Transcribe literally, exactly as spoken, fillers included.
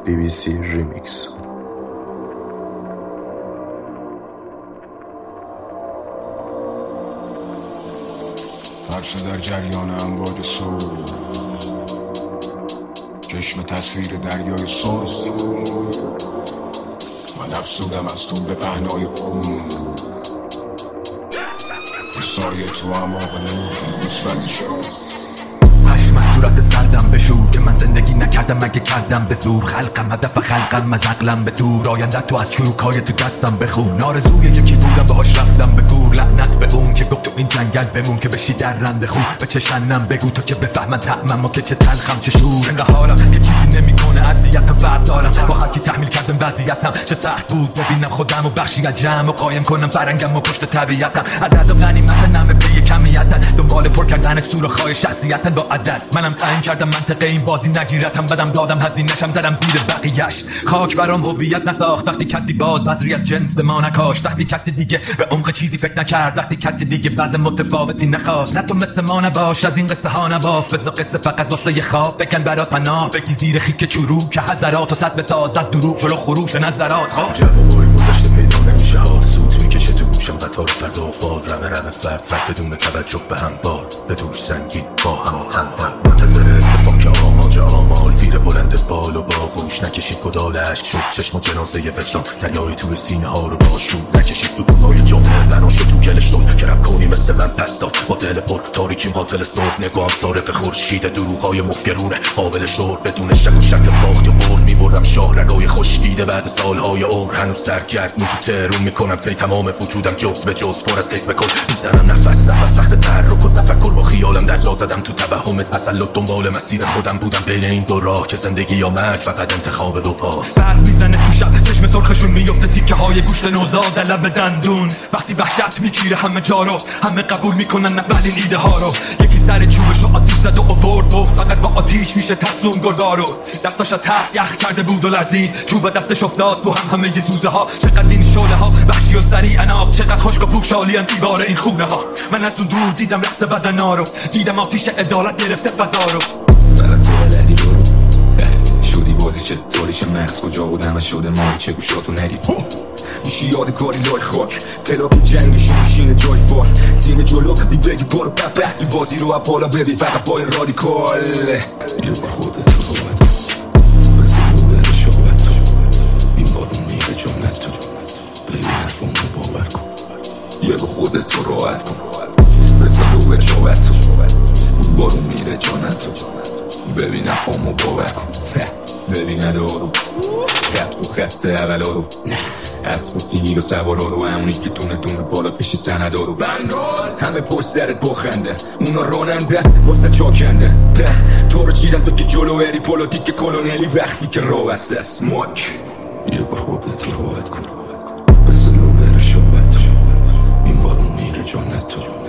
بی بی سی ریمیکس. هرچه در جریان امواج سرخ، چشم تصویر دریای سرخ، من افسودم از تو به پهنای عمر، سایه تو اعماق نور گوسفندی شد. پشم از صورت سردم به شور که من زندگی نکردم مگه کردم به زور. خلقم هدف خلقم از عقلم به دور، آینده تو از چروکای تو دستم بخون. آرزوی یکی بودم باهاش رفتم به گور، لعنت به اون که گفت تو این جنگل بمون که بشی درنده خون. به چشنم بگو تو که بفهمن طعمم و که چه تلخم چه شور. انقدر حالم که چیزی نمیکنه اذیتم فرد دارم، با هر کی تحمیل کردم وضعیتم چه سخت بود ببینم خودم و بخشی از جمع و قایم کنم فرنگم و پشت طبیعتم. عدد و غنیمت نمه پی کمیتن، دنبال پر کردن سوراخ‌های شخصیتن با عدد. منم تعیین کردم منطقه این بازی نگیرتم، بدم دادم هزینه‌شم زدم زیر بقیه‌اش. خاک برام هویت نساخت وقتی کسی باز بذری از جنس ما نکاشت، وقتی کسی دیگه به عمق چیزی فکر نکرد، وقتی کسی دیگه وضع متفاوتی نخواست. نه تو مثل ما نباش، از این قصه ها نباف، بذار قصه فقط واسه یه خواب بکن برات پناه. بگی زیر خیک چروک که حضرات و صد بساز از دروغ جلو خروش نظرات. خواب جوابای گذشته پیدا نمیشه ها، سوت میکشه تو گوشم قطار فرد و فال، رمه رمه فرد فرد بدون توجه به هم بار، به دوش سنگین با هم و تنها منتظر اتفاق که آماج آمال تیر بلند بال و با گوش نکشید کدال عشق شد. چشم و جنازه وجدان دریای توی سینه ها رو باشود نکشید ستونهای جامعه بنا شد تو گلش شد که رب کنی مثل من پس داد با دل پر تاریکیم قاتل صبح. نگاهم سارق خورشید دروغهای مفگرونه قابل شور، بدون شک و شک باخت و برد میبرم شاه رگای خشکیده بعد سالهای عمر. هنوز سرگرد مو تو ترون میکنم تی تمام وجودم جز به جز پر از قیز بکن. میزنم نفس نفس وقت تحرک و تفکر با خیالم در جا زدم تو توهم تسلط دنبال مسیر خودم بودم بین این دو راه که زندگی یا مرگ فقط انتخاب دو پا. سر میزنه تو شب چشم سرخشون میفته تیکه های گوشت نوزاد لب دندون، وقتی وحشت میگیره همه جا رو همه قبول میکنن اولین ایده ها رو. یکی سر چوبشو آتیش زد و آورد گفت فقط با آتیش میشه ترسون گرگارو. دستاش ترس یخ کرده بود و لرزید، چوب دستش افتاد تو هم همه زوزه ها. چقدر این شعله ها وحشی و سریع اناق، چقدر خشک و پوشالی ان دیوار این خونه ها. من از اون دور دیدم رقص بدنا رو، دیدم آتیش عدالت گرفته فضا رو. فقط تو بلدی برو شدی بازی چه تاریچ مغز کجا بودم و شده ماری چه گوشاتو نری میشی یادگاری لای خاک پیدا که جنگشون میشینه جای فار. سینه جلو بی بگی برو ببه این بازی رو بالا ببین فقط با این رادیکال. یه با خودت رو باید کن بزی رو بره شابت تو این بارون میره جانت تو ببین حرفون رو باور کن. یه با خودت رو راحت کن بزی رو بره شابت تو این بارون میره جانت تو ببین حرفون رو باور کن. ببین ندارو خط و خط اولا رو اسب و فیل و سوارا رو همونی که دونه دونه بالا پیشی سندا رو بنگال همه پشت سرت بخنده اونا راننده واسه چاکنده تو رو چیدم تو که جلو اری پولوتیک کلونلی وقتی که رو است اسموک. یه بار خودت رو راحت کن بزن رو بره شابت این بارون میره جانت تو